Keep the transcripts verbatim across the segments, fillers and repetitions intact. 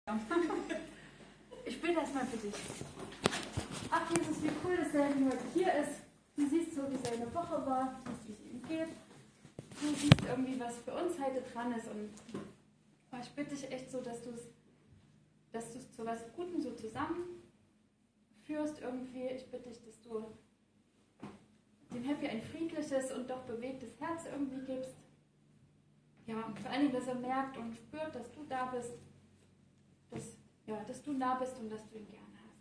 Ich bete erstmal für dich. Ach Jesus, wie cool, dass der heute hier ist. Du siehst so, wie seine Woche war, du siehst, wie es ihm geht. Du siehst irgendwie, was für uns heute dran ist. Und ich bitte dich echt so, dass du es dass du es zu was Gutem so zusammenführst irgendwie. Ich bitte dich, dass du dem Happy ein friedliches und doch bewegtes Herz irgendwie gibst. Ja, und vor allen Dingen, dass er merkt und spürt, dass du da bist. Dass, ja, dass du nah bist und dass du ihn gern hast.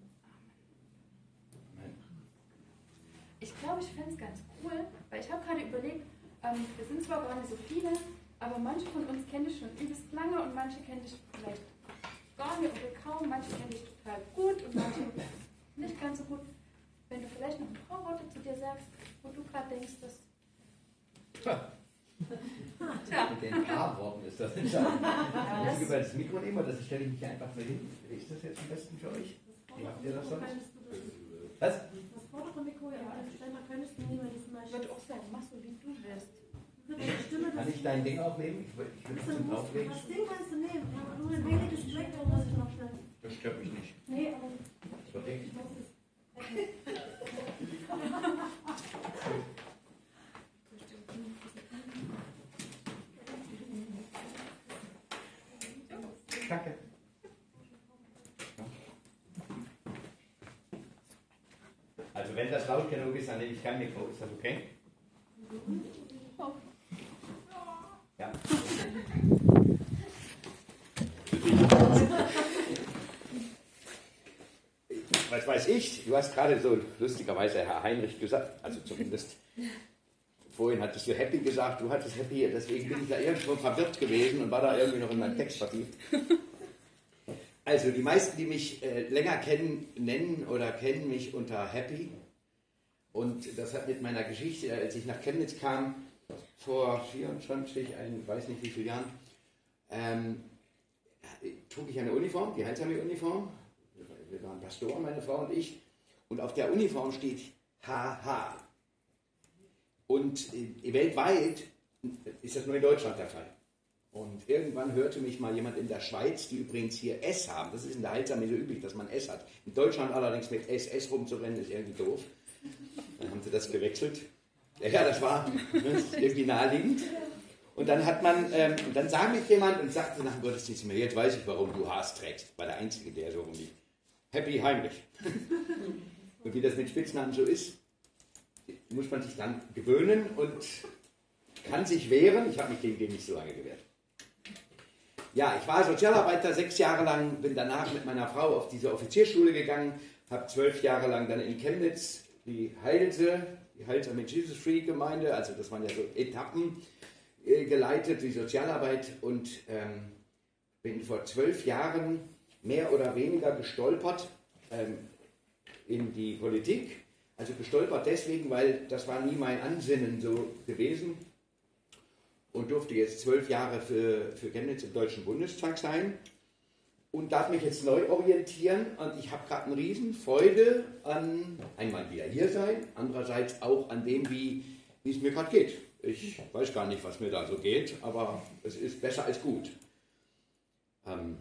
Amen. Ich glaube, ich fände es ganz cool, weil ich habe gerade überlegt, ähm, wir sind zwar gar nicht so viele, aber manche von uns kenne ich schon übelst lange und manche kenne ich vielleicht gar nicht oder kaum, manche kenne ich total gut und manche nicht ganz so gut. Wenn du vielleicht noch ein paar Worte zu dir sagst, wo du gerade denkst, dass... Tja. Tja. Mit den A-Worten ist das entscheidend. Ja, muss ich über das Mikro nehmen, oder stelle ich mich einfach so hin? Ist das jetzt am besten für euch? Wie habt ihr das sonst? Was? Das vordere Mikro, ja, das scheinbar könntest du nehmen, das mal. Wird auch sein, mach so wie du willst. Kann ich dein Ding aufnehmen? Ich will es zum Auflegen. Das Ding kannst du nehmen, aber nur ein weniges Spektrum muss ich noch schnell. Das stört mich nicht. Nee, aber... Okay. Ich muss es... Danke. Also wenn das laut genug ist, dann nehme ich kein Mikro. Ist das okay? Ja. Was weiß ich? Du hast gerade so lustigerweise Herr Heinrich gesagt, also zumindest vorhin hattest du Happy gesagt, du hattest Happy, deswegen bin ich da irgendwo verwirrt gewesen und war da irgendwie noch in meinem Text vertieft. Also die meisten, die mich äh, länger kennen, nennen oder kennen mich unter Happy. Und das hat mit meiner Geschichte, als ich nach Chemnitz kam, vor vierundzwanzig, ich weiß nicht wie viele Jahren, ähm, trug ich eine Uniform, die Heilsarmee-Uniform. Wir waren Pastoren, meine Frau und ich. Und auf der Uniform steht H H. Und äh, weltweit ist das nur in Deutschland der Fall. Und irgendwann hörte mich mal jemand in der Schweiz, die übrigens hier S haben. Das ist in der Heilsarmee so üblich, dass man S hat. In Deutschland allerdings mit S S rumzurennen, ist irgendwie doof. Dann haben sie das gewechselt. Ja, das war ne, irgendwie naheliegend. Und dann hat man, ähm, und dann sah mich jemand und sagte nach dem Gottesdienst mir, jetzt weiß ich, warum du Haas trägst. War der Einzige, der so rumlief. Happy Heinrich. Und wie das mit Spitznamen so ist, muss man sich dann gewöhnen und kann sich wehren. Ich habe mich gegen den nicht so lange gewehrt. Ja, ich war Sozialarbeiter sechs Jahre lang, bin danach mit meiner Frau auf diese Offizierschule gegangen, habe zwölf Jahre lang dann in Chemnitz die Heilse, die Heilsarmee Jesus Free Gemeinde, also das waren ja so Etappen, äh, geleitet, die Sozialarbeit und ähm, bin vor zwölf Jahren mehr oder weniger gestolpert ähm, in die Politik. Also gestolpert deswegen, weil das war nie mein Ansinnen so gewesen. Und durfte jetzt zwölf Jahre für, für Chemnitz im Deutschen Bundestag sein und darf mich jetzt neu orientieren. Und ich habe gerade eine Riesenfreude an einmal wieder hier sein, andererseits auch an dem, wie, wie es mir gerade geht. Ich weiß gar nicht, was mir da so geht, aber es ist besser als gut. Ähm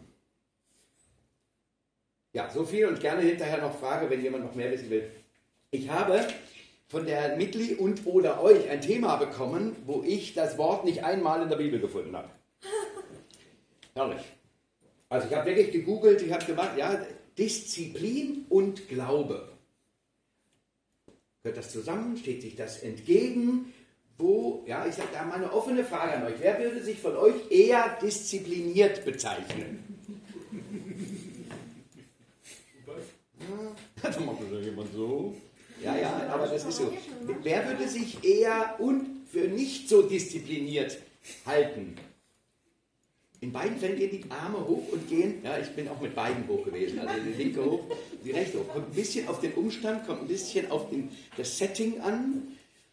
ja, so viel und gerne hinterher noch Frage, wenn jemand noch mehr wissen will. Ich habe von der Mitli und oder euch ein Thema bekommen, wo ich das Wort nicht einmal in der Bibel gefunden habe. Herrlich. Also ich habe wirklich gegoogelt, ich habe gemacht, ja, Disziplin und Glaube. Gehört das zusammen? Steht sich das entgegen? Wo, ja, ich sage da mal eine offene Frage an euch. Wer würde sich von euch eher diszipliniert bezeichnen? Ja, dann macht das ja jemand so. Ja, ja, aber das ist so. Wer würde sich eher und für nicht so diszipliniert halten? In beiden Fällen gehen die Arme hoch und gehen, ja, ich bin auch mit beiden hoch gewesen, also die linke hoch, die rechte hoch. Kommt ein bisschen auf den Umstand, kommt ein bisschen auf den, das Setting an.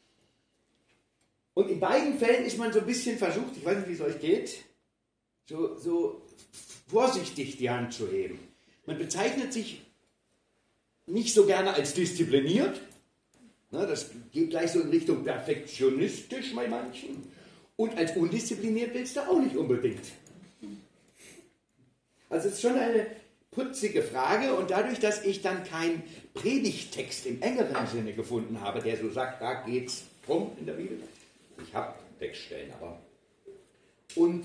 Und in beiden Fällen ist man so ein bisschen versucht, ich weiß nicht, wie es euch geht, so, so vorsichtig die Hand zu heben. Man bezeichnet sich nicht so gerne als diszipliniert. Na, das geht gleich so in Richtung perfektionistisch bei manchen. Und als undiszipliniert willst du auch nicht unbedingt. Also es ist schon eine putzige Frage und dadurch, dass ich dann keinen Predigttext im engeren Sinne gefunden habe, der so sagt, da geht's drum in der Bibel. Ich habe Textstellen, aber und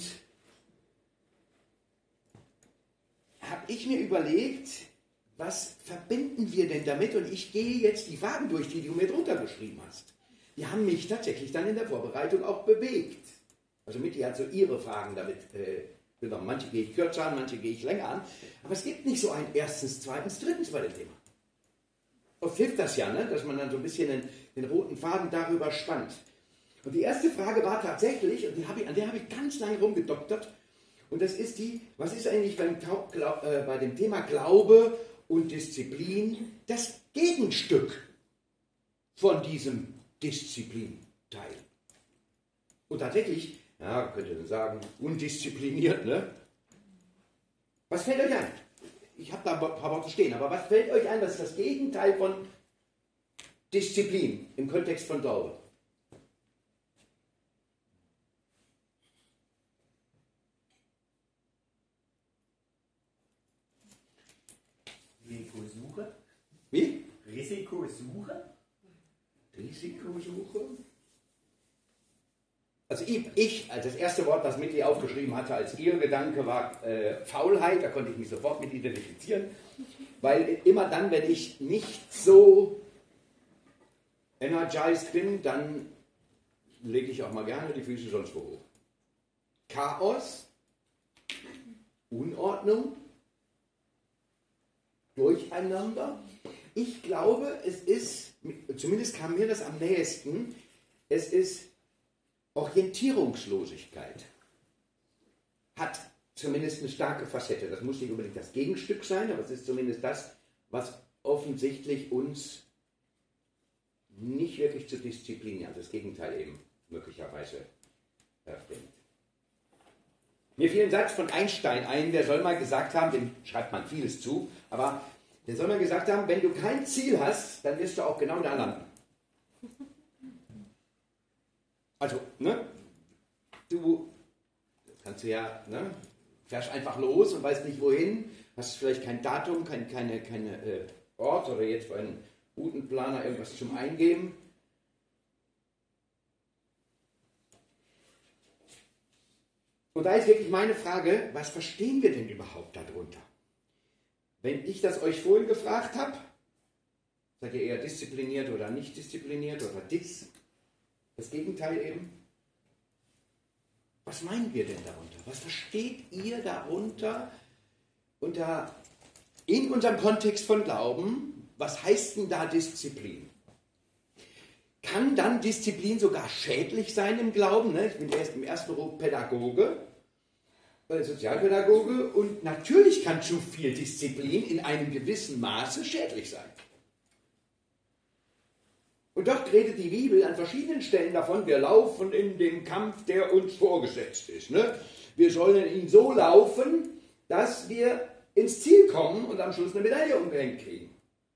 habe ich mir überlegt, was verbinden wir denn damit? Und ich gehe jetzt die Fragen durch, die du mir drunter geschrieben hast. Die haben mich tatsächlich dann in der Vorbereitung auch bewegt. Also Mitti hat so ihre Fragen damit äh, genommen. Manche gehe ich kürzer an, manche gehe ich länger an. Aber es gibt nicht so ein erstens, zweitens, drittens bei dem Thema. Oft hilft das ja, ne? Dass man dann so ein bisschen den, den roten Faden darüber spannt. Und die erste Frage war tatsächlich, und die hab ich, an der habe ich ganz lange rumgedoktert, und das ist die, was ist eigentlich beim, Glaub, äh, bei dem Thema Glaube und Disziplin das Gegenstück von diesem Disziplinteil? Und tatsächlich, ja, könnt ihr dann sagen, undiszipliniert, ne? Was fällt euch ein? Ich habe da ein paar Worte stehen, aber was fällt euch ein, was ist das Gegenteil von Disziplin im Kontext von Glaube? Risikosuche. Wie? Risikosuche. Risikosuche? Also ich, ich, als das erste Wort, das Mitti aufgeschrieben hatte, als ihr Gedanke war äh, Faulheit, da konnte ich mich sofort mit identifizieren, weil immer dann, wenn ich nicht so energized bin, dann lege ich auch mal gerne die Füße sonst wo hoch. Chaos, Unordnung, Durcheinander. Ich glaube, es ist, zumindest kam mir das am nächsten, es ist Orientierungslosigkeit. Hat zumindest eine starke Facette. Das muss nicht unbedingt das Gegenstück sein, aber es ist zumindest das, was offensichtlich uns nicht wirklich zur Disziplin, also das Gegenteil eben möglicherweise bringt. Mir fiel ein Satz von Einstein ein, der soll mal gesagt haben, dem schreibt man vieles zu, aber der soll mal gesagt haben, wenn du kein Ziel hast, dann wirst du auch genau da landen. Also, ne, du kannst du ja, ne, fährst einfach los und weißt nicht wohin, hast vielleicht kein Datum, kein keine, keine äh, Ort oder jetzt für einen Routenplaner irgendwas zum Eingeben. Und da ist wirklich meine Frage, was verstehen wir denn überhaupt darunter? Wenn ich das euch vorhin gefragt habe, seid ihr eher diszipliniert oder nicht diszipliniert oder dis? Das Gegenteil eben. Was meinen wir denn darunter? Was versteht ihr darunter unter, in unserem Kontext von Glauben? Was heißt denn da Disziplin? Kann dann Disziplin sogar schädlich sein im Glauben? Ne? Ich bin erst im ersten Ruf Pädagoge, äh, Sozialpädagoge, und natürlich kann zu viel Disziplin in einem gewissen Maße schädlich sein. Und dort redet die Bibel an verschiedenen Stellen davon, wir laufen in den Kampf, der uns vorgesetzt ist. Ne? Wir sollen ihn so laufen, dass wir ins Ziel kommen und am Schluss eine Medaille umgehängt kriegen.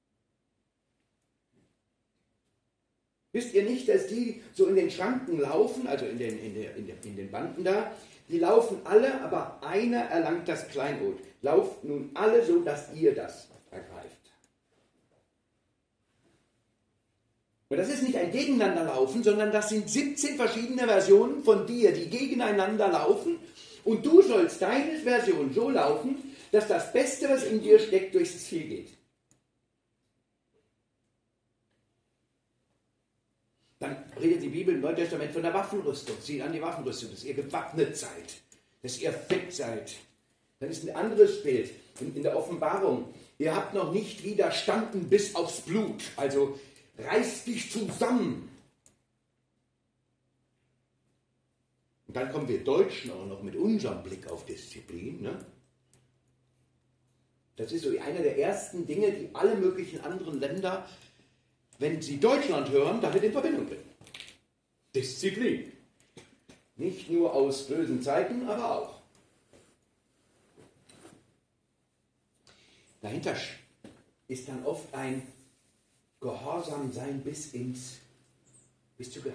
Wisst ihr nicht, dass die so in den Schranken laufen, also in den, in der, in der, in den Banden da, die laufen alle, aber einer erlangt das Kleinod. Lauft nun alle so, dass ihr das ergreift. Und das ist nicht ein Gegeneinanderlaufen, sondern das sind siebzehn verschiedene Versionen von dir, die gegeneinander laufen. Und du sollst deine Version so laufen, dass das Beste, was in dir steckt, durchs Ziel geht. Dann redet die Bibel im Neuen Testament von der Waffenrüstung. Sieht an die Waffenrüstung, dass ihr gewappnet seid, dass ihr fit seid. Dann ist ein anderes Bild in, in der Offenbarung. Ihr habt noch nicht widerstanden bis aufs Blut. Also reiß dich zusammen. Und dann kommen wir Deutschen auch noch mit unserem Blick auf Disziplin. Ne? Das ist so einer der ersten Dinge, die alle möglichen anderen Länder, wenn sie Deutschland hören, damit in Verbindung bringen. Disziplin. Nicht nur aus bösen Zeiten, aber auch. Dahinter ist dann oft ein Gehorsam sein bis ins, bis zu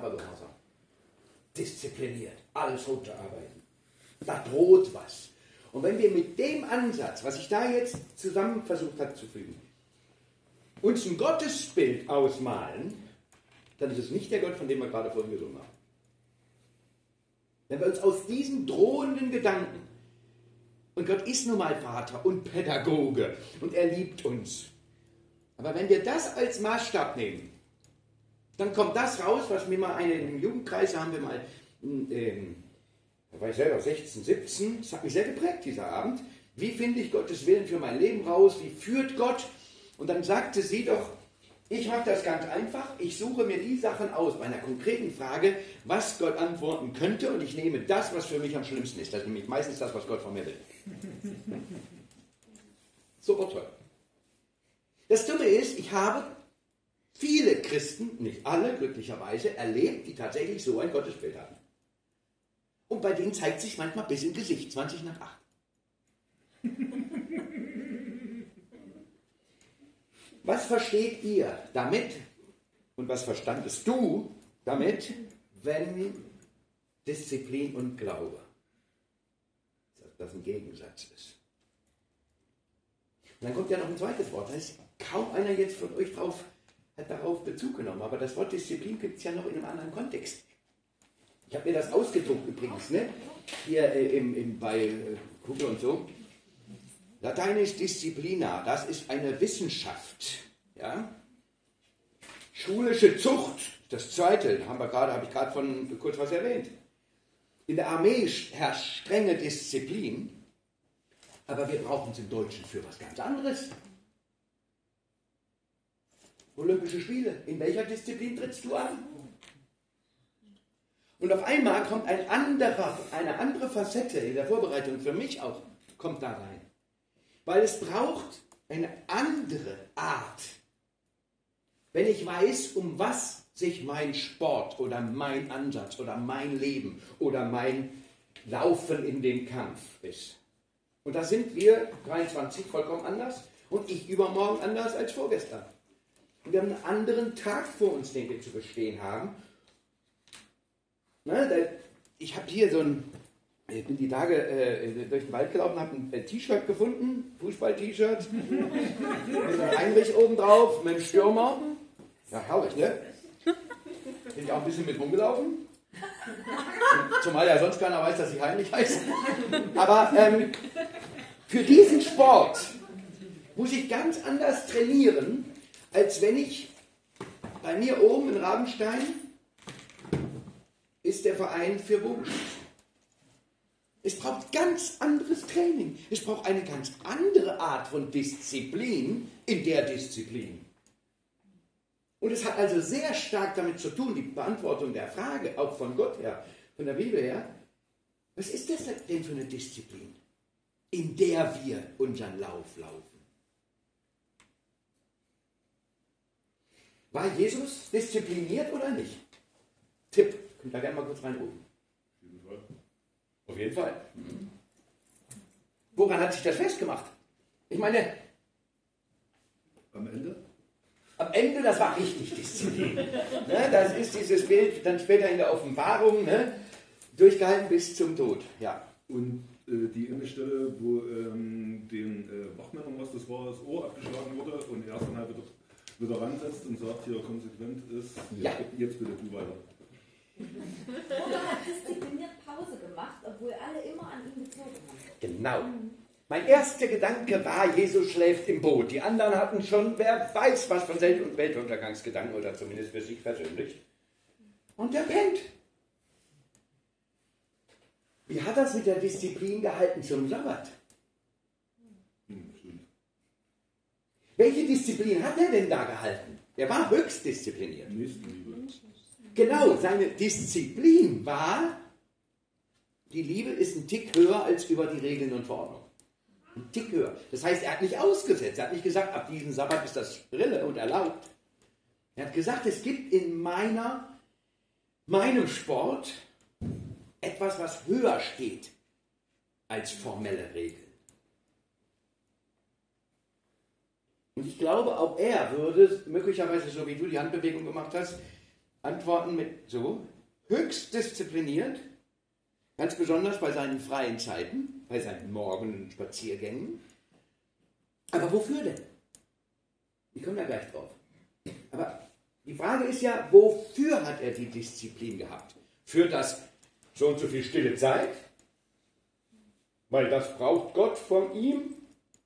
Kadavergehorsam. Diszipliniert, alles runterarbeiten. Da droht was. Und wenn wir mit dem Ansatz, was ich da jetzt zusammen versucht habe zu fügen, uns ein Gottesbild ausmalen, dann ist es nicht der Gott, von dem wir gerade vorhin gesungen haben. Wenn wir uns aus diesen drohenden Gedanken, und Gott ist nun mal Vater und Pädagoge und er liebt uns, aber wenn wir das als Maßstab nehmen, dann kommt das raus, was mir mal eine, im Jugendkreis haben wir mal, ähm, da war ich selber sechzehn, siebzehn, das hat mich sehr geprägt dieser Abend, wie finde ich Gottes Willen für mein Leben raus, wie führt Gott? Und dann sagte sie doch, ich mache das ganz einfach, ich suche mir die Sachen aus bei einer konkreten Frage, was Gott antworten könnte und ich nehme das, was für mich am schlimmsten ist. Das ist nämlich meistens das, was Gott von mir will. Super toll. Das Dumme ist, ich habe viele Christen, nicht alle glücklicherweise, erlebt, die tatsächlich so ein Gottesbild hatten. Und bei denen zeigt sich manchmal bis im Gesicht, zwanzig nach acht. Was versteht ihr damit und was verstandest du damit, wenn Disziplin und Glaube, dass das ein Gegensatz ist? Und dann kommt ja noch ein zweites Wort, da ist kaum einer jetzt von euch drauf, hat darauf Bezug genommen, aber das Wort Disziplin gibt es ja noch in einem anderen Kontext. Ich habe mir das ausgedruckt übrigens, ne? Hier äh, im, im, bei äh, Google und so. Lateinisch Disciplina, das ist eine Wissenschaft. Ja? Schulische Zucht, das zweite, haben wir gerade, habe ich gerade von kurz was erwähnt. In der Armee herrscht strenge Disziplin, aber wir brauchen es im Deutschen für was ganz anderes. Olympische Spiele, in welcher Disziplin trittst du an? Und auf einmal kommt ein anderer, eine andere Facette in der Vorbereitung, für mich auch, kommt da rein. Weil es braucht eine andere Art. Wenn ich weiß, um was sich mein Sport oder mein Ansatz oder mein Leben oder mein Laufen in den Kampf ist. Und da sind wir dreiundzwanzig vollkommen anders und ich übermorgen anders als vorgestern. Und wir haben einen anderen Tag vor uns, den wir zu bestehen haben. Na, da, ich habe hier so ein, ich bin die Tage äh, durch den Wald gelaufen, habe ein äh, T-Shirt gefunden, Fußball-T-Shirt, mit einem Heinrich oben drauf, mit einem Stürmer. Ja, herrlich, ne? Bin ich auch ein bisschen mit rumgelaufen. Und zumal ja sonst keiner weiß, dass ich Heinrich heiße. Aber ähm, für diesen Sport muss ich ganz anders trainieren, als wenn ich bei mir oben in Rabenstein ist der Verein für Bogenschießen. Es braucht ganz anderes Training. Es braucht eine ganz andere Art von Disziplin in der Disziplin. Und es hat also sehr stark damit zu tun, die Beantwortung der Frage, auch von Gott her, von der Bibel her, was ist das denn für eine Disziplin, in der wir unseren Lauf laufen? War Jesus diszipliniert oder nicht? Tipp, könnt ihr gerne mal kurz reinrufen. Auf jeden Fall. Auf jeden Fall. Mhm. Woran hat sich das festgemacht? Ich meine, Am Ende? am Ende, das war richtig Disziplin. Ne, das ist dieses Bild dann später in der Offenbarung, ne, durchgehalten bis zum Tod. Ja. Und äh, die eine Stelle, wo ähm, den äh, Wachmännern, was das war, das Ohr abgeschlagen wurde und er es dann halt wieder, wieder ransetzt und sagt, hier konsequent ist, Ja. jetzt bitte du weiter. Oder hat diszipliniert Pause gemacht, obwohl alle immer an ihn gezogen haben. Genau. Mein erster Gedanke war, Jesus schläft im Boot. Die anderen hatten schon, wer weiß was von Welt- und Weltuntergangsgedanken oder zumindest für sich persönlich. Und der pennt. Wie hat das mit der Disziplin gehalten zum Sabbat? Hm, stimmt. Welche Disziplin hat er denn da gehalten? Er war höchst diszipliniert. Nächstenliebe. Genau, seine Disziplin war, die Liebe ist ein Tick höher als über die Regeln und Verordnungen. Ein Tick höher. Das heißt, er hat nicht ausgesetzt, er hat nicht gesagt, ab diesem Sabbat ist das Rille und erlaubt. Er hat gesagt, es gibt in meiner, meinem Sport etwas, was höher steht als formelle Regeln. Und ich glaube, auch er würde, möglicherweise so wie du die Handbewegung gemacht hast, antworten mit so, höchst diszipliniert, ganz besonders bei seinen freien Zeiten. bei seinen Morgenspaziergängen. Aber wofür denn? Ich komme da gleich drauf. Aber die Frage ist ja, wofür hat er die Disziplin gehabt? Für das so und so viel stille Zeit? Weil das braucht Gott von ihm?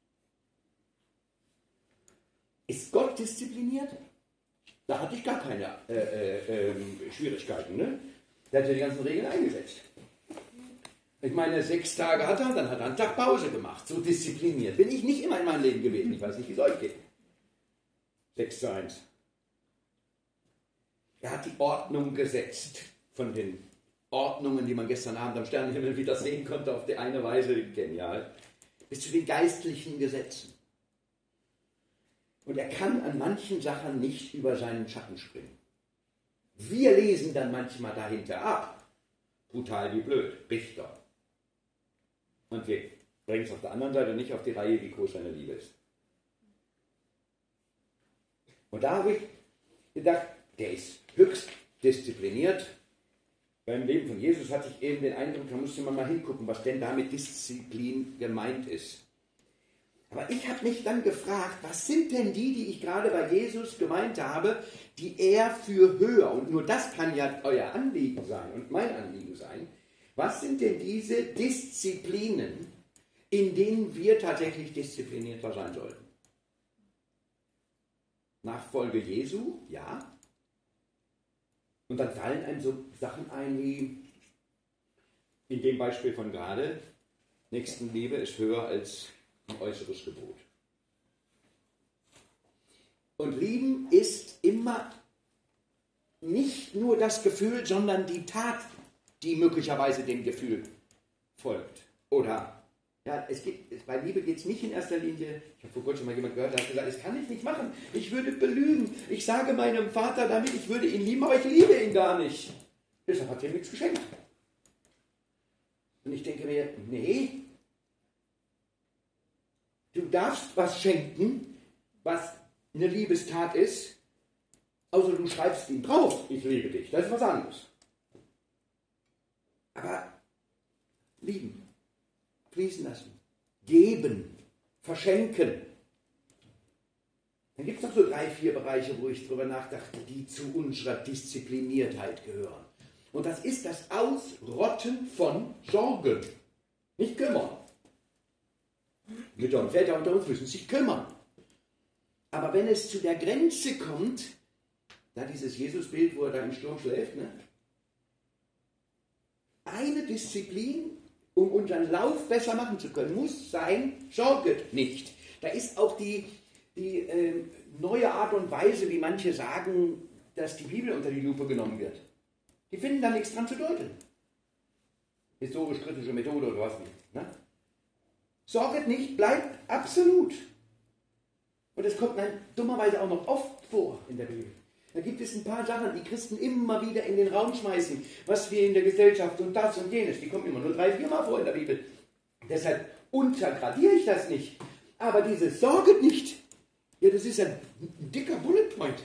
Ist Gott diszipliniert? Da hatte ich gar keine äh, äh, äh, Schwierigkeiten. Ne? Der hat ja die ganzen Regeln eingesetzt. Ich meine, sechs Tage hat er, dann hat er einen Tag Pause gemacht. So diszipliniert bin ich nicht immer in meinem Leben gewesen. Ich weiß nicht, wie es euch geht. sechs zu eins. Er hat die Ordnung gesetzt. Von den Ordnungen, die man gestern Abend am Sternenhimmel wieder sehen konnte, auf die eine Weise genial, bis zu den geistlichen Gesetzen. Und er kann an manchen Sachen nicht über seinen Schatten springen. Wir lesen dann manchmal dahinter ab. Brutal wie blöd. Richter. Und wir bringen es auf der anderen Seite nicht auf die Reihe, wie groß seine Liebe ist. Und da habe ich gedacht, der ist höchst diszipliniert. Beim Leben von Jesus hatte ich eben den Eindruck, da musste man mal hingucken, was denn da mit Disziplin gemeint ist. Aber ich habe mich dann gefragt, was sind denn die, die ich gerade bei Jesus gemeint habe, die er für höher, und nur das kann ja euer Anliegen sein und mein Anliegen sein, was sind denn diese Disziplinen, in denen wir tatsächlich disziplinierter sein sollten? Nachfolge Jesu, ja. Und dann fallen einem so Sachen ein wie, in dem Beispiel von gerade, Nächstenliebe ist höher als ein äußeres Gebot. Und lieben ist immer nicht nur das Gefühl, sondern die Tat, die möglicherweise dem Gefühl folgt. Oder, ja, es geht, bei Liebe geht es nicht in erster Linie, ich habe vor kurzem mal jemand gehört, der hat gesagt, das kann ich nicht machen, ich würde belügen, ich sage meinem Vater damit, ich würde ihn lieben, aber ich liebe ihn gar nicht. Deshalb hat er nichts geschenkt. Und ich denke mir, nee, du darfst was schenken, was eine Liebestat ist, außer du schreibst ihm drauf, ich liebe dich, das ist was anderes. Aber lieben, fließen lassen, geben, verschenken. Dann gibt es noch so drei, vier Bereiche, wo ich drüber nachdachte, die zu unserer Diszipliniertheit gehören. Und das ist das Ausrotten von Sorgen. Nicht kümmern. Mütter und Väter unter uns müssen sich kümmern. Aber wenn es zu der Grenze kommt, da dieses Jesusbild, wo er da im Sturm schläft, ne? Eine Disziplin, um unseren Lauf besser machen zu können, muss sein, sorget nicht. Da ist auch die, die äh, neue Art und Weise, wie manche sagen, dass die Bibel unter die Lupe genommen wird. Die finden da nichts dran zu deuten. Historisch-kritische Methode oder was nicht. Ne? Sorget nicht, bleibt absolut. Und es kommt dann dummerweise auch noch oft vor in der Bibel. Da gibt es ein paar Sachen, die Christen immer wieder in den Raum schmeißen, was wir in der Gesellschaft und das und jenes, die kommen immer nur drei, vier Mal vor in der Bibel. Deshalb untergradiere ich das nicht. Aber diese Sorge nicht, ja, das ist ein, ein dicker Bullet Point.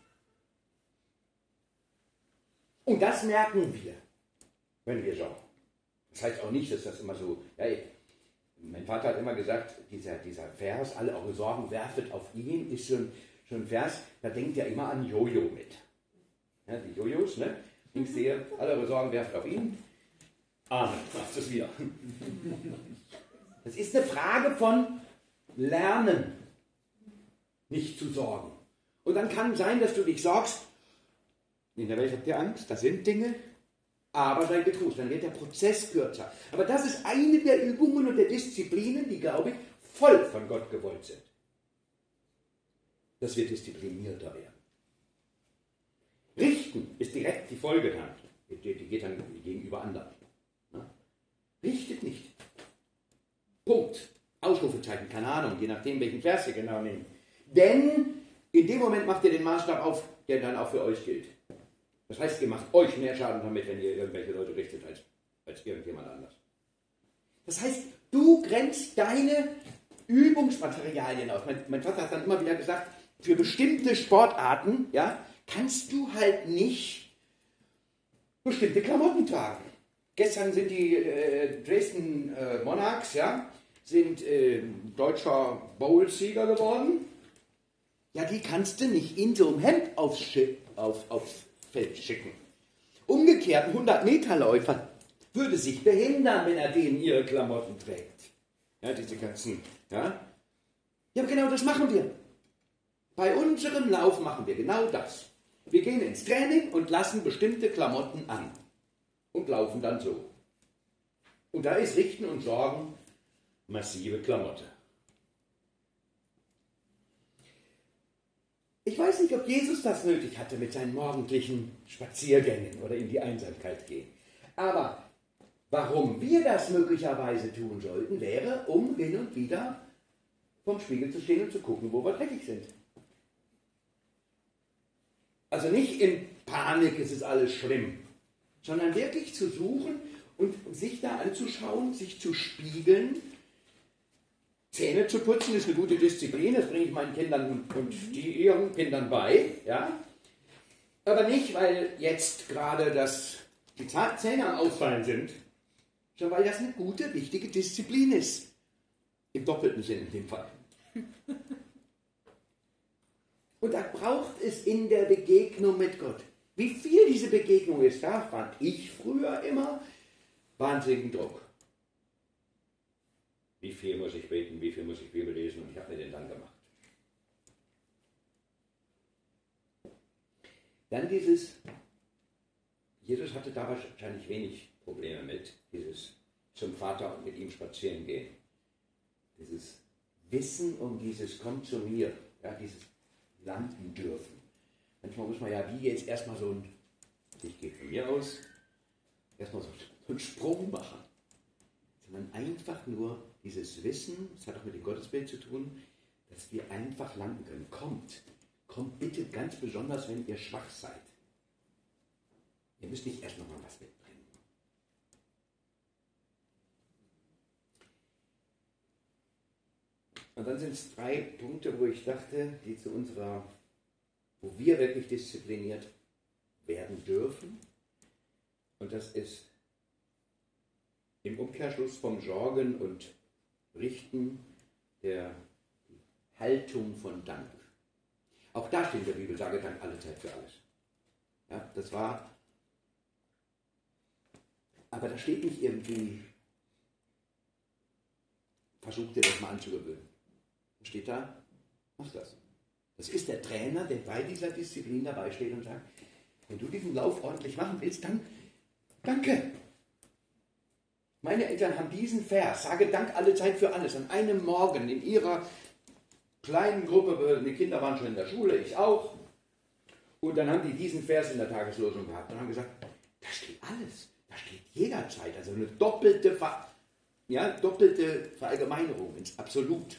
Und das merken wir, wenn wir sorgen. Das heißt auch nicht, dass das immer so, ja, mein Vater hat immer gesagt, dieser, dieser Vers, alle eure Sorgen werfet auf ihn, ist so ein, so ein Vers, da denkt er immer an Jojo mit. Ja, die Jojos, ne? Ich sehe, alle eure Sorgen werfet auf ihn. Amen, sagt es wieder. Das ist eine Frage von Lernen, nicht zu sorgen. Und dann kann sein, dass du dich sorgst, in der Welt habt ihr Angst, das sind Dinge, aber sei getrost, dann wird der Prozess kürzer. Aber das ist eine der Übungen und der Disziplinen, die, glaube ich, voll von Gott gewollt sind. Dass wir disziplinierter werden. Richten ist direkt die Folge dann. Die geht dann gegenüber anderen. Richtet nicht. Punkt. Ausrufezeichen, keine Ahnung, je nachdem, welchen Vers ihr genau nehmt. Denn in dem Moment macht ihr den Maßstab auf, der dann auch für euch gilt. Das heißt, ihr macht euch mehr Schaden damit, wenn ihr irgendwelche Leute richtet, als, als irgendjemand anders. Das heißt, du grenzt deine Übungsmaterialien aus. Mein, mein Vater hat dann immer wieder gesagt, für bestimmte Sportarten, ja, kannst du halt nicht bestimmte Klamotten tragen. Gestern sind die äh, Dresden äh, Monarchs, ja, sind äh, deutscher Bowl-Sieger geworden. Ja, die kannst du nicht in so einem Hemd aufs, Schi- auf, aufs Feld schicken. Umgekehrt, ein hundert-Meter-Läufer würde sich behindern, wenn er denen ihre Klamotten trägt. Ja, diese ganzen, ja. Ja, aber genau das machen wir. Bei unserem Lauf machen wir genau das. Wir gehen ins Training und lassen bestimmte Klamotten an und laufen dann so. Und da ist Richten und Sorgen massive Klamotte. Ich weiß nicht, ob Jesus das nötig hatte mit seinen morgendlichen Spaziergängen oder in die Einsamkeit gehen. Aber warum wir das möglicherweise tun sollten, wäre, um hin und wieder vorm Spiegel zu stehen und zu gucken, wo wir dreckig sind. Also nicht in Panik, es ist alles schlimm, sondern wirklich zu suchen und sich da anzuschauen, sich zu spiegeln. Zähne zu putzen ist eine gute Disziplin, das bringe ich meinen Kindern und die ihren Kindern bei. Ja? Aber nicht, weil jetzt gerade das, die Zähne am Ausfallen sind, sondern weil das eine gute, wichtige Disziplin ist. Im doppelten Sinn in dem Fall. Und da braucht es in der Begegnung mit Gott. Wie viel diese Begegnung ist, da fand ich früher immer wahnsinnigen Druck. Wie viel muss ich beten, wie viel muss ich Bibel lesen, und ich habe mir den dann gemacht. Dann dieses, Jesus hatte da wahrscheinlich wenig Probleme mit, dieses zum Vater und mit ihm spazieren gehen. Dieses Wissen um dieses Komm zu mir, ja, dieses landen dürfen. Manchmal muss man ja wie jetzt erstmal so ein, ich gehe von mir aus, erstmal so einen Sprung machen. Sondern einfach nur dieses Wissen, das hat auch mit dem Gottesbild zu tun, dass wir einfach landen können. Kommt, kommt bitte ganz besonders, wenn ihr schwach seid. Ihr müsst nicht erst nochmal was mitbringen. Und dann sind es drei Punkte, wo ich dachte, die zu unserer, wo wir wirklich diszipliniert werden dürfen. Und das ist im Umkehrschluss vom Sorgen und Richten der Haltung von Dank. Auch da steht in der Bibel, sage Dank alle Zeit für alles. Ja, das war, aber da steht nicht irgendwie, versucht dir das mal anzugewöhnen. Steht da, mach das. Das ist der Trainer, der bei dieser Disziplin dabei steht und sagt, wenn du diesen Lauf ordentlich machen willst, dann danke. Meine Eltern haben diesen Vers, sage Dank alle Zeit für alles, an einem Morgen in ihrer kleinen Gruppe, die Kinder waren schon in der Schule, ich auch, und dann haben die diesen Vers in der Tageslosung gehabt und haben gesagt, da steht alles, da steht jederzeit, also eine doppelte, Ver, ja, doppelte Verallgemeinerung ins Absolut.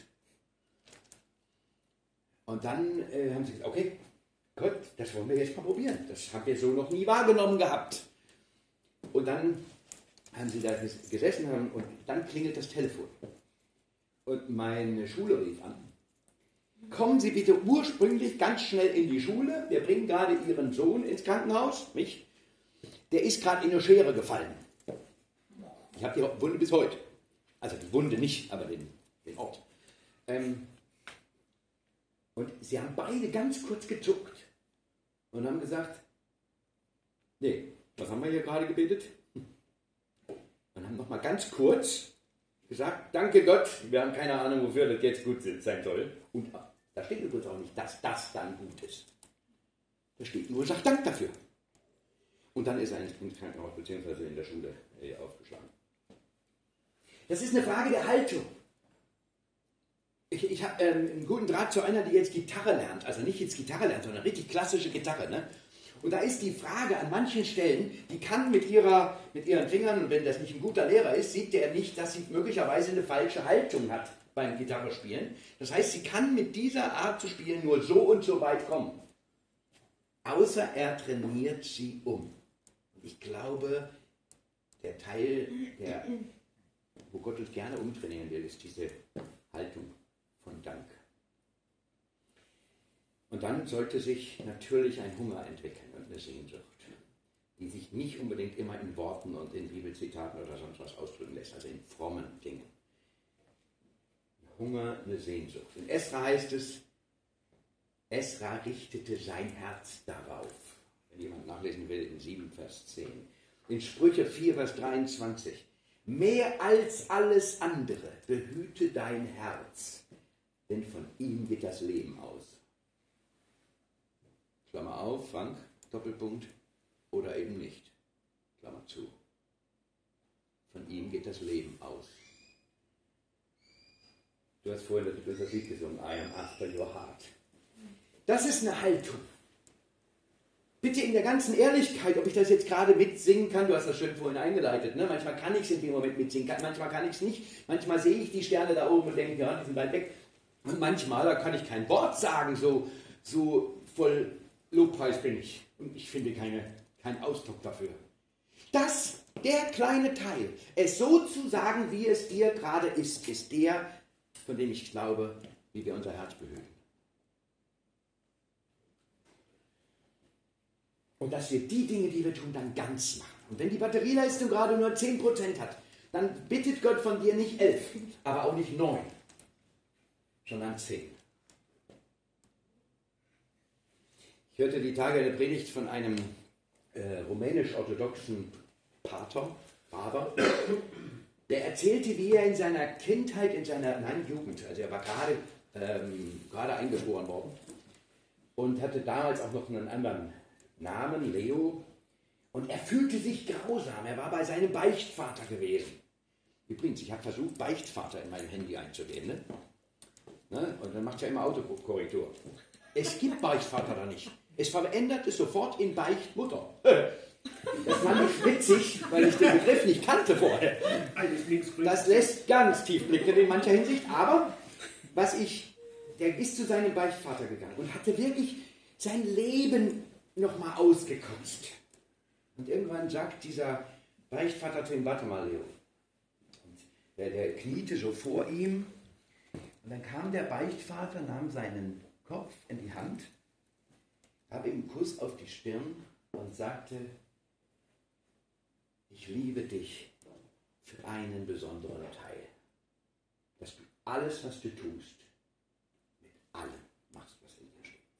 Und dann äh, haben sie gesagt, okay, Gott, das wollen wir jetzt mal probieren, das haben wir so noch nie wahrgenommen gehabt. Und dann haben sie da gesessen haben, und dann klingelt das Telefon. Und meine Schule rief an. Kommen Sie bitte ursprünglich ganz schnell in die Schule. Wir bringen gerade Ihren Sohn ins Krankenhaus, mich. Der ist gerade in eine Schere gefallen. Ich habe die Wunde bis heute. Also die Wunde nicht, aber den, den Ort. Ähm, und sie haben beide ganz kurz gezuckt und haben gesagt, nee, was haben wir hier gerade gebetet? Und haben nochmal ganz kurz gesagt, danke Gott, wir haben keine Ahnung, wofür das jetzt gut sein soll. Und da steht übrigens auch nicht, dass das dann gut ist. Da steht nur, sag Dank dafür. Und dann ist er ins Krankenhaus bzw. in der Schule äh, aufgeschlagen. Das ist eine Frage der Haltung. Ich, ich habe ähm, einen guten Draht zu einer, die jetzt Gitarre lernt. Also nicht jetzt Gitarre lernt, sondern richtig klassische Gitarre. Ne? Und da ist die Frage an manchen Stellen, die kann mit, ihrer, mit ihren Fingern, und wenn das nicht ein guter Lehrer ist, sieht der nicht, dass sie möglicherweise eine falsche Haltung hat beim Gitarrespielen. Das heißt, sie kann mit dieser Art zu spielen nur so und so weit kommen. Außer er trainiert sie um. Ich glaube, der Teil, der, wo Gott uns gerne umtrainieren will, ist diese Haltung von Dank. Und dann sollte sich natürlich ein Hunger entwickeln und eine Sehnsucht. die sich nicht unbedingt immer in Worten und in Bibelzitaten oder sonst was ausdrücken lässt, also in frommen Dingen. Hunger, eine Sehnsucht. In Esra heißt es, Esra richtete sein Herz darauf. Wenn jemand nachlesen will, in sieben, Vers zehn. In Sprüche vier, Vers dreiundzwanzig. Mehr als alles andere behüte dein Herz, denn von ihm geht das Leben aus. Klammer auf, Frank, Doppelpunkt, oder eben nicht. Klammer zu. Von ihm geht das Leben aus. Du hast vorhin das Lied gesungen, I am after your heart. Das ist eine Haltung. Bitte in der ganzen Ehrlichkeit, ob ich das jetzt gerade mitsingen kann, du hast das schön vorhin eingeleitet, ne? Manchmal kann ich es in dem Moment mitsingen, manchmal kann ich es nicht. Manchmal sehe ich die Sterne da oben und denke, ja, die sind weit weg. Und manchmal, da kann ich kein Wort sagen, so, so voll Lobpreis bin ich. Und ich finde keine, keinen Ausdruck dafür. Das, der kleine Teil, es so zu sagen, wie es dir gerade ist, ist der, von dem ich glaube, wie wir unser Herz behüten. Und dass wir die Dinge, die wir tun, dann ganz machen. Und wenn die Batterieleistung gerade nur zehn Prozent hat, dann bittet Gott von dir nicht elf, aber auch nicht neun, sondern zehn. Ich hörte die Tage eine Predigt von einem äh, rumänisch-orthodoxen Pater, Pater, der erzählte, wie er in seiner Kindheit, in seiner nein, Jugend, also er war gerade, ähm, gerade eingeboren worden und hatte damals auch noch einen anderen Namen, Leo, und er fühlte sich grausam. Er war bei seinem Beichtvater gewesen. Übrigens, ich habe versucht, Beichtvater in meinem Handy einzugeben. Ne? Ne? Und dann macht ja immer Autokorrektur. Es gibt Beichtvater da nicht. Es verändert es sofort in Beichtmutter. Das fand ich witzig, weil ich den Begriff nicht kannte vorher. Das lässt ganz tief blicken in mancher Hinsicht. Aber was ich, der ist zu seinem Beichtvater gegangen und hatte wirklich sein Leben nochmal ausgekotzt. Und irgendwann sagt dieser Beichtvater zu ihm, warte mal, Leo. Und der, der kniete so vor ihm. Und dann kam der Beichtvater, nahm seinen Kopf in die Hand, gab ihm einen Kuss auf die Stirn und sagte, ich liebe dich für einen besonderen Teil. Dass du alles, was du tust, mit allem machst, was in dir steht.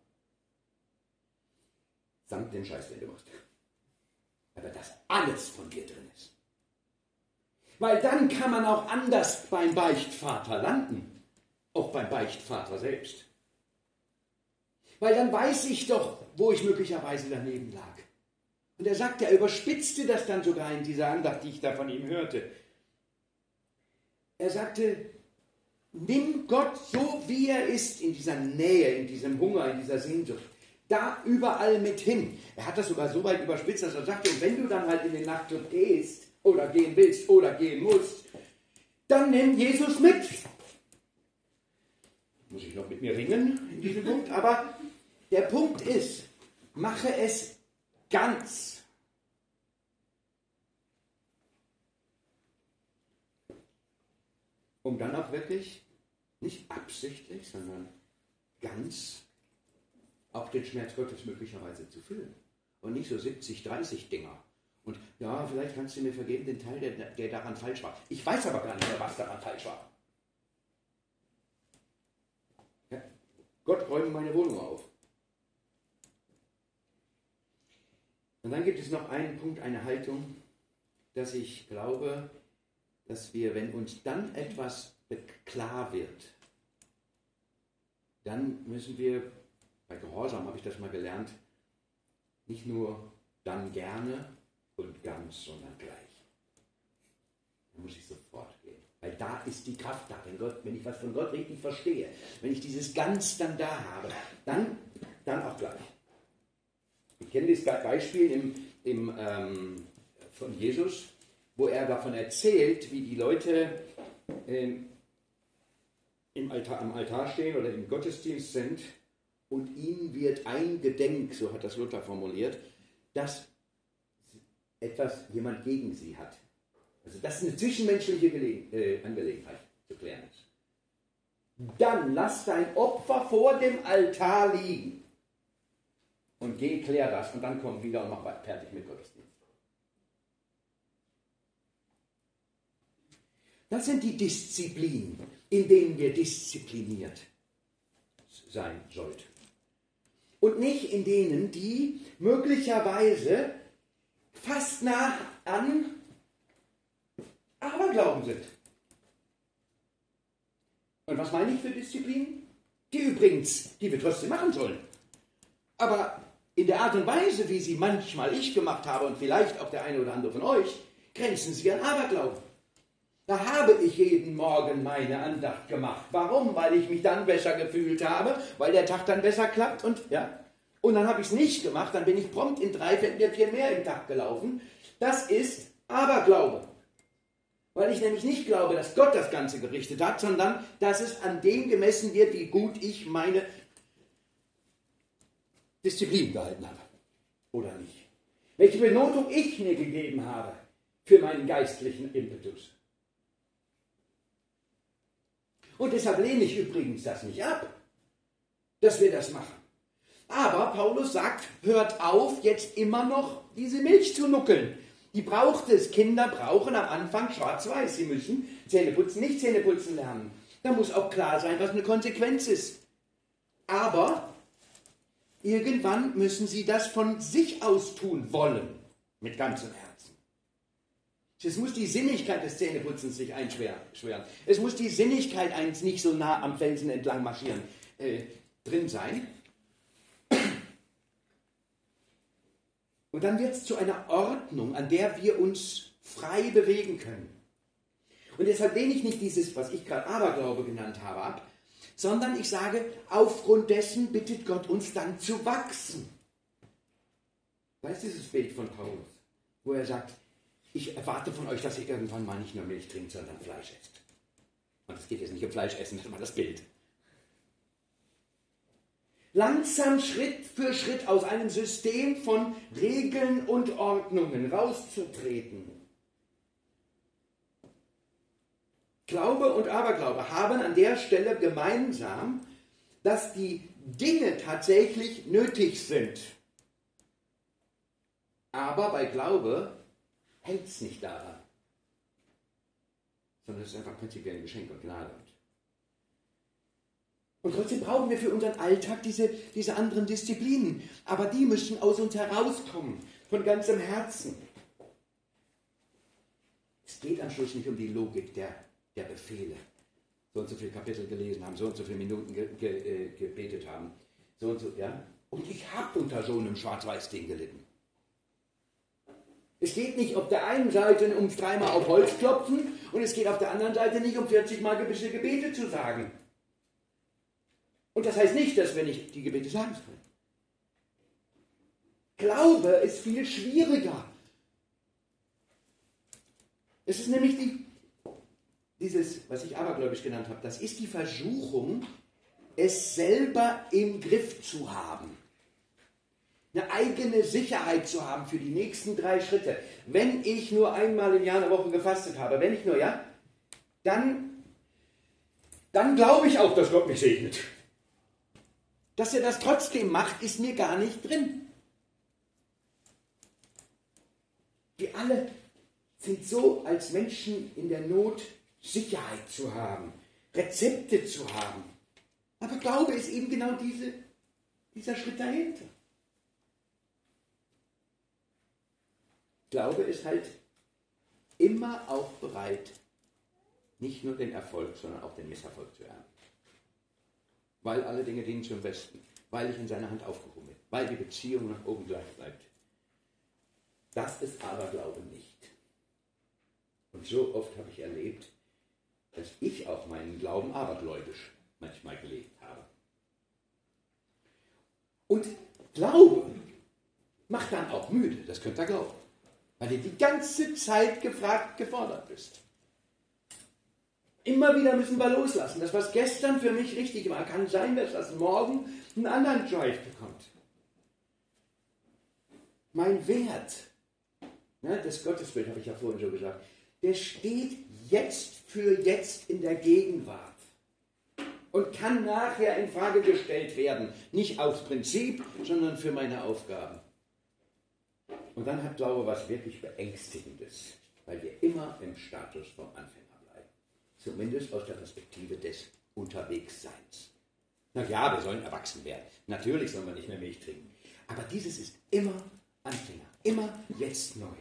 Samt dem Scheiß, den du machst. Aber dass alles von dir drin ist. Weil dann kann man auch anders beim Beichtvater landen. Auch beim Beichtvater selbst. Weil dann weiß ich doch, wo ich möglicherweise daneben lag. Und er sagte, er überspitzte das dann sogar in dieser Andacht, die ich da von ihm hörte. Er sagte, nimm Gott so, wie er ist, in dieser Nähe, in diesem Hunger, in dieser Sehnsucht, da überall mit hin. Er hat das sogar so weit überspitzt, dass er sagte, und wenn du dann halt in den Nachtclub gehst, oder gehen willst, oder gehen musst, dann nimm Jesus mit. Muss ich noch mit mir ringen in diesem Punkt, aber der Punkt ist, mache es ganz. Um dann auch wirklich, nicht absichtlich, sondern ganz auch den Schmerz Gottes möglicherweise zu fühlen. Und nicht so siebzig dreißig Dinger. Und ja, vielleicht kannst du mir vergeben den Teil, der, der daran falsch war. Ich weiß aber gar nicht mehr, was daran falsch war. Ja? Gott, räume meine Wohnung auf. Und dann gibt es noch einen Punkt, eine Haltung, dass ich glaube, dass wir, wenn uns dann etwas klar wird, dann müssen wir, bei Gehorsam habe ich das mal gelernt, nicht nur dann gerne und ganz, sondern gleich. Da muss ich sofort gehen. Weil da ist die Kraft da. Wenn, Gott, wenn ich was von Gott richtig verstehe, wenn ich dieses Ganz dann da habe, dann, dann auch gleich. Ich kenne das Beispiel im, im, ähm, von Jesus, wo er davon erzählt, wie die Leute ähm, im Altar, am Altar stehen oder im Gottesdienst sind und ihnen wird eingedenk, so hat das Luther formuliert, dass etwas jemand gegen sie hat. Also dass eine zwischenmenschliche Gelegen, äh, Angelegenheit zu klären ist. Dann lass dein Opfer vor dem Altar liegen und geh, klär das und dann komm wieder und mach fertig mit Gottesdienst. Das sind die Disziplinen, in denen wir diszipliniert sein sollten. Und nicht in denen, die möglicherweise fast nah an Aberglauben sind. Und was meine ich für Disziplinen? Die übrigens, die wir trotzdem machen sollen. Aber in der Art und Weise, wie sie manchmal ich gemacht habe und vielleicht auch der eine oder andere von euch, grenzen sie an Aberglauben. Da habe ich jeden Morgen meine Andacht gemacht. Warum? Weil ich mich dann besser gefühlt habe, weil der Tag dann besser klappt und ja. Und dann habe ich es nicht gemacht, dann bin ich prompt in drei, vier mehr im Tag gelaufen. Das ist Aberglaube. Weil ich nämlich nicht glaube, dass Gott das Ganze gerichtet hat, sondern dass es an dem gemessen wird, wie gut ich meine Disziplin gehalten habe. Oder nicht. Welche Benotung ich mir gegeben habe für meinen geistlichen Impetus. Und deshalb lehne ich übrigens das nicht ab, dass wir das machen. Aber Paulus sagt, hört auf, jetzt immer noch diese Milch zu nuckeln. Die braucht es. Kinder brauchen am Anfang schwarz-weiß. Sie müssen Zähneputzen, nicht Zähneputzen lernen. Da muss auch klar sein, was eine Konsequenz ist. Aber irgendwann müssen sie das von sich aus tun wollen, mit ganzem Herzen. Es muss die Sinnigkeit des Zähneputzens sich einschweren. Es muss die Sinnigkeit eines nicht so nah am Felsen entlang marschieren äh, drin sein. Und dann wird es zu einer Ordnung, an der wir uns frei bewegen können. Und deshalb lehne ich nicht dieses, was ich gerade Aberglaube genannt habe, ab, sondern ich sage, aufgrund dessen bittet Gott uns dann zu wachsen. Weißt du dieses Bild von Paulus, wo er sagt, ich erwarte von euch, dass ihr irgendwann mal nicht nur Milch trinkt, sondern Fleisch esst. Und es geht jetzt nicht um Fleisch essen, das ist mal das Bild. Langsam Schritt für Schritt aus einem System von Regeln und Ordnungen rauszutreten. Glaube und Aberglaube haben an der Stelle gemeinsam, dass die Dinge tatsächlich nötig sind. Aber bei Glaube hängt es nicht daran, sondern es ist einfach prinzipiell ein Geschenk und Gnade. Und trotzdem brauchen wir für unseren Alltag diese, diese anderen Disziplinen. Aber die müssen aus uns herauskommen, von ganzem Herzen. Es geht am Schluss nicht um die Logik der, der Befehle. So und so viele Kapitel gelesen haben, so und so viele Minuten ge, ge, äh, gebetet haben. So und so, ja. Und ich habe unter so einem Schwarz-Weiß-Ding gelitten. Es geht nicht auf der einen Seite ums dreimal auf Holz klopfen und es geht auf der anderen Seite nicht um vierzig Mal gewisse Gebete zu sagen. Und das heißt nicht, dass wir nicht die Gebete sagen sollen. Glaube ist viel schwieriger. Es ist nämlich die, dieses, was ich abergläubisch genannt habe, das ist die Versuchung, es selber im Griff zu haben. Eine eigene Sicherheit zu haben für die nächsten drei Schritte. Wenn ich nur einmal im Jahr eine Woche gefastet habe, wenn ich nur, ja, dann, dann glaube ich auch, dass Gott mich segnet. Dass er das trotzdem macht, ist mir gar nicht drin. Wir alle sind so als Menschen in der Not, Sicherheit zu haben, Rezepte zu haben. Aber Glaube ist eben genau diese, dieser Schritt dahinter. Glaube ist halt immer auch bereit, nicht nur den Erfolg, sondern auch den Misserfolg zu ernten. Weil alle Dinge dienen zum Besten, weil ich in seiner Hand aufgehoben bin, weil die Beziehung nach oben gleich bleibt. Das ist Aberglaube nicht. Und so oft habe ich erlebt, dass ich auch meinen Glauben abergläubisch manchmal gelebt habe. Und Glaube macht dann auch müde, das könnt ihr glauben, weil du die ganze Zeit gefragt, gefordert bist. Immer wieder müssen wir loslassen. Das, was gestern für mich richtig war, kann sein, dass das morgen einen anderen Drive bekommt. Mein Wert, ne, das Gottesbild habe ich ja vorhin schon gesagt, der steht jetzt für jetzt in der Gegenwart. und kann nachher in Frage gestellt werden. Nicht aufs Prinzip, sondern für meine Aufgaben. Und dann hat Glaube was wirklich Beängstigendes, weil wir immer im Status vom Anfänger bleiben. Zumindest aus der Perspektive des Unterwegsseins. Na ja, wir sollen erwachsen werden. Natürlich sollen wir nicht mehr Milch trinken. Aber dieses ist immer Anfänger, immer jetzt neu.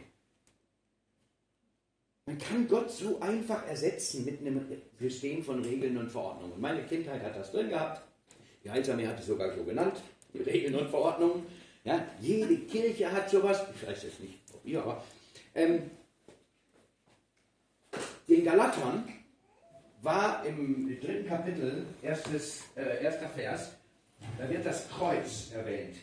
Man kann Gott so einfach ersetzen mit einem System von Regeln und Verordnungen. Meine Kindheit hat das drin gehabt. Die Heilsarmee hat es sogar so genannt, die Regeln und Verordnungen. Ja, jede Kirche hat sowas. Ich weiß jetzt nicht, ob ihr, aber ähm, den Galatern war im dritten Kapitel, erstes, äh, erster Vers, da wird das Kreuz erwähnt.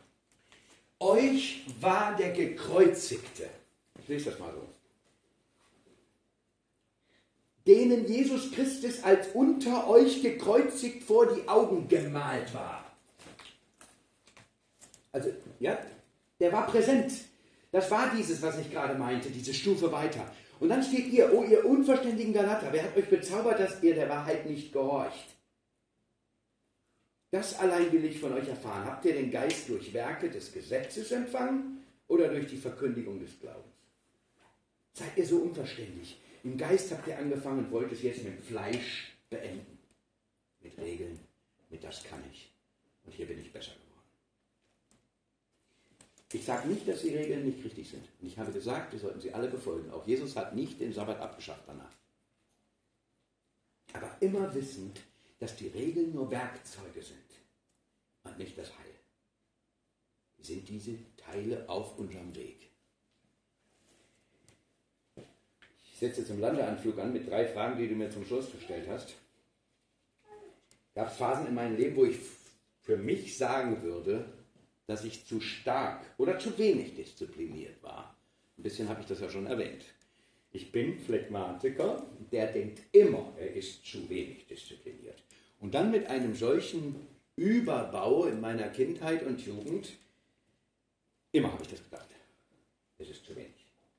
Euch war der Gekreuzigte. Ich lese das mal so. Denen Jesus Christus als unter euch gekreuzigt vor die Augen gemalt war. Also, ja, der war präsent. Das war dieses, was ich gerade meinte, diese Stufe weiter. Und dann steht ihr, oh ihr unverständigen Galater, wer hat euch bezaubert, dass ihr der Wahrheit nicht gehorcht? Das allein will ich von euch erfahren. Habt ihr den Geist durch Werke des Gesetzes empfangen oder durch die Verkündigung des Glaubens? Seid ihr so unverständlich? Im Geist habt ihr angefangen und wollt es jetzt mit dem Fleisch beenden. Mit Regeln, mit das kann ich. Und hier bin ich besser geworden. Ich sage nicht, dass die Regeln nicht richtig sind. Und ich habe gesagt, wir sollten sie alle befolgen. Auch Jesus hat nicht den Sabbat abgeschafft danach. Aber immer wissend, dass die Regeln nur Werkzeuge sind und nicht das Heil. Sind diese Teile auf unserem Weg. Ich setze jetzt im Landeanflug an mit drei Fragen, die du mir zum Schluss gestellt hast. Gab es Phasen in meinem Leben, wo ich für mich sagen würde, dass ich zu stark oder zu wenig diszipliniert war. Ein bisschen habe ich das ja schon erwähnt. Ich bin Phlegmatiker, der denkt immer, er ist zu wenig diszipliniert. Und dann mit einem solchen Überbau in meiner Kindheit und Jugend, immer habe ich das gedacht, es ist zu wenig.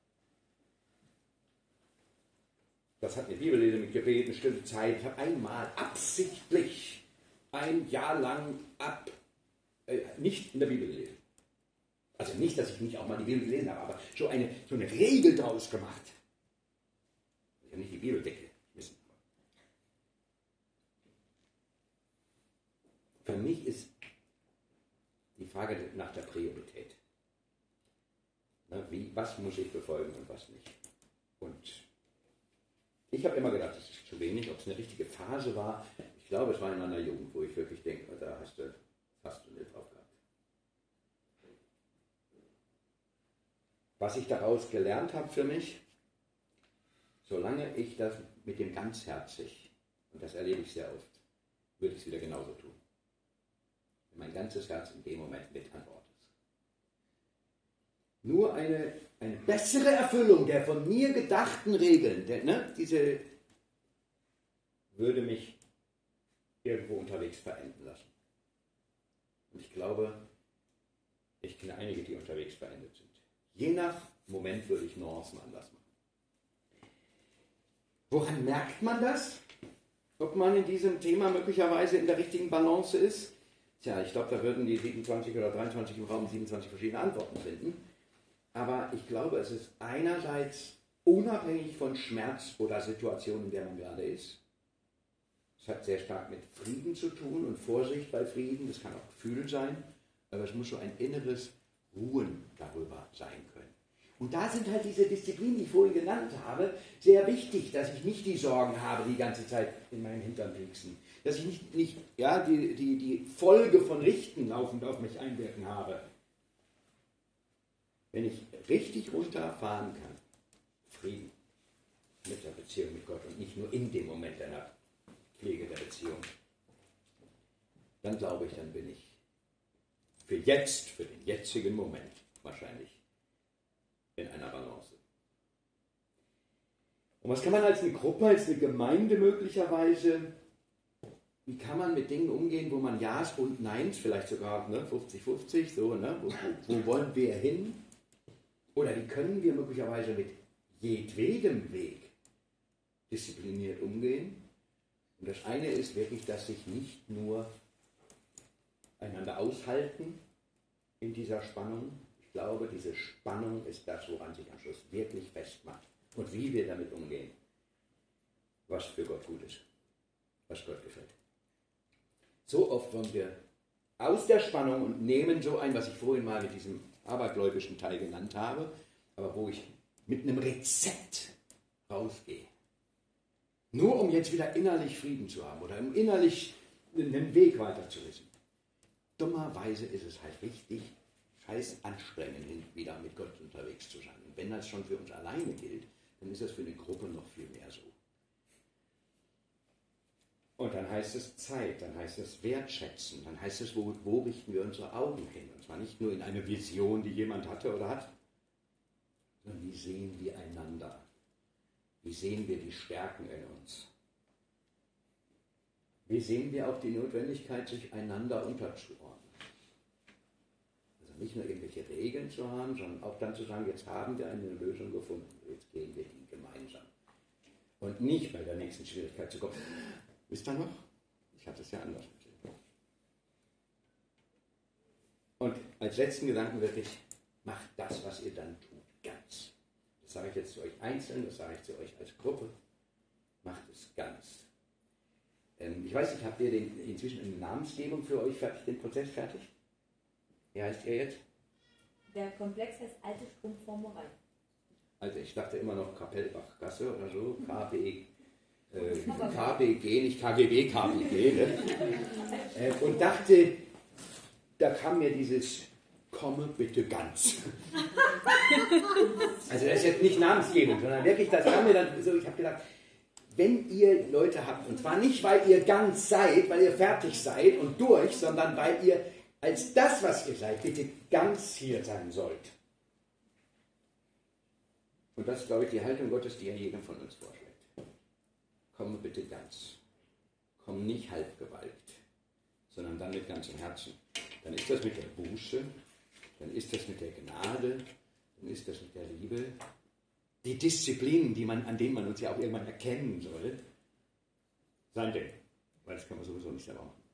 Das hat mir Bibellese mit Gebet eine Stunde Zeit. Ich habe einmal absichtlich ein Jahr lang ab, äh, nicht in der Bibel gelesen. Also nicht, dass ich nicht auch mal die Bibel gelesen habe, aber so eine, so eine Regel draus gemacht. Ich habe nicht die Bibel weggeschmissen. Für mich ist die Frage nach der Priorität. Na, wie, was muss ich befolgen und was nicht? Und ich habe immer gedacht, das ist zu wenig, ob es eine richtige Phase war. Ich glaube, es war in meiner Jugend, wo ich wirklich denke, da hast du, hast du nicht drauf gehabt. Was ich daraus gelernt habe für mich, solange ich das mit dem ganzherzig, und das erlebe ich sehr oft, würde ich es wieder genauso tun. Wenn mein ganzes Herz in dem Moment mit an Bord ist. Nur eine, eine bessere Erfüllung der von mir gedachten Regeln, der, ne, diese würde mich irgendwo unterwegs verenden lassen. Und ich glaube, ich kenne einige, die unterwegs verendet sind. Je nach Moment würde ich Nuancen anders machen. Woran merkt man das? Ob man in diesem Thema möglicherweise in der richtigen Balance ist? Tja, ich glaube, da würden die siebenundzwanzig oder dreiundzwanzig im Raum siebenundzwanzig verschiedene Antworten finden. Aber ich glaube, es ist einerseits unabhängig von Schmerz oder Situation, in der man gerade ist. Es hat sehr stark mit Frieden zu tun und Vorsicht bei Frieden. Das kann auch Gefühl sein, aber es muss so ein inneres Ruhen darüber sein können. Und da sind halt diese Disziplinen, die ich vorhin genannt habe, sehr wichtig, dass ich nicht die Sorgen habe, die ganze Zeit in meinem Hintern pieksen. Dass ich nicht, nicht ja, die, die, die Folge von Richten laufend auf mich einwirken habe. Wenn ich richtig runterfahren kann, Frieden mit der Beziehung mit Gott und nicht nur in dem Moment einer Pflege der Beziehung, dann glaube ich, dann bin ich für jetzt, für den jetzigen Moment wahrscheinlich in einer Balance. Und was kann man als eine Gruppe, als eine Gemeinde möglicherweise, wie kann man mit Dingen umgehen, wo man Ja's und Neins, vielleicht sogar ne, fünfzig fünfzig, so, ne, wo, wo wollen wir hin? Oder wie können wir möglicherweise mit jedwedem Weg diszipliniert umgehen? Und das eine ist wirklich, dass sich nicht nur einander aushalten in dieser Spannung. Ich glaube, diese Spannung ist das, woran sich am Schluss wirklich festmacht. Und wie wir damit umgehen, was für Gott gut ist, was Gott gefällt. So oft wollen wir aus der Spannung und nehmen so ein, was ich vorhin mal mit diesem abergläubischen Teil genannt habe, aber wo ich mit einem Rezept rausgehe. Nur um jetzt wieder innerlich Frieden zu haben oder um innerlich einen Weg weiter zu wissen. Dummerweise ist es halt richtig scheiß anstrengend, wieder mit Gott unterwegs zu sein. Und wenn das schon für uns alleine gilt, dann ist das für eine Gruppe noch viel mehr so. Und dann heißt es Zeit, dann heißt es Wertschätzen, dann heißt es, wo, wo richten wir unsere Augen hin? Und zwar nicht nur in eine Vision, die jemand hatte oder hat, sondern wie sehen wir einander? Wie sehen wir die Stärken in uns? Wie sehen wir auch die Notwendigkeit, sich einander unterzuordnen? Also nicht nur irgendwelche Regeln zu haben, sondern auch dann zu sagen, jetzt haben wir eine Lösung gefunden, jetzt gehen wir die gemeinsam. Und nicht bei der nächsten Schwierigkeit zu kommen. Wisst ihr noch? Ich hatte es ja anders gesehen. Und als letzten Gedanken wirklich, macht das, was ihr dann tut, ganz. Das sage ich jetzt zu euch einzeln, das sage ich zu euch als Gruppe. Macht es ganz. Ähm, ich weiß nicht, habt ihr den, inzwischen eine Namensgebung für euch fertig, den Prozess fertig? Wie heißt ihr jetzt? Der Komplex heißt Alte Strumpfformerei. Also ich dachte immer noch Kapellbachgasse oder so, K B, äh, K B G, nicht K G B, K B G. Ne? äh, und dachte, da kam mir dieses komme bitte ganz. Also das ist jetzt nicht Namensgebung, sondern wirklich, das kam mir dann so, ich habe gedacht, wenn ihr Leute habt, und zwar nicht, weil ihr ganz seid, weil ihr fertig seid und durch, sondern weil ihr als das, was ihr seid, bitte ganz hier sein sollt. Und das ist, glaube ich, die Haltung Gottes, die er jedem von uns vorschlägt. Komme bitte ganz. Komm nicht halbgewalkt, sondern dann mit ganzem Herzen. Dann ist das mit der Buße, dann ist das mit der Gnade, dann ist das mit der Liebe. Die Disziplinen, die man, an denen man uns ja auch irgendwann erkennen soll, sein Ding. Weil das kann man sowieso nicht selber machen.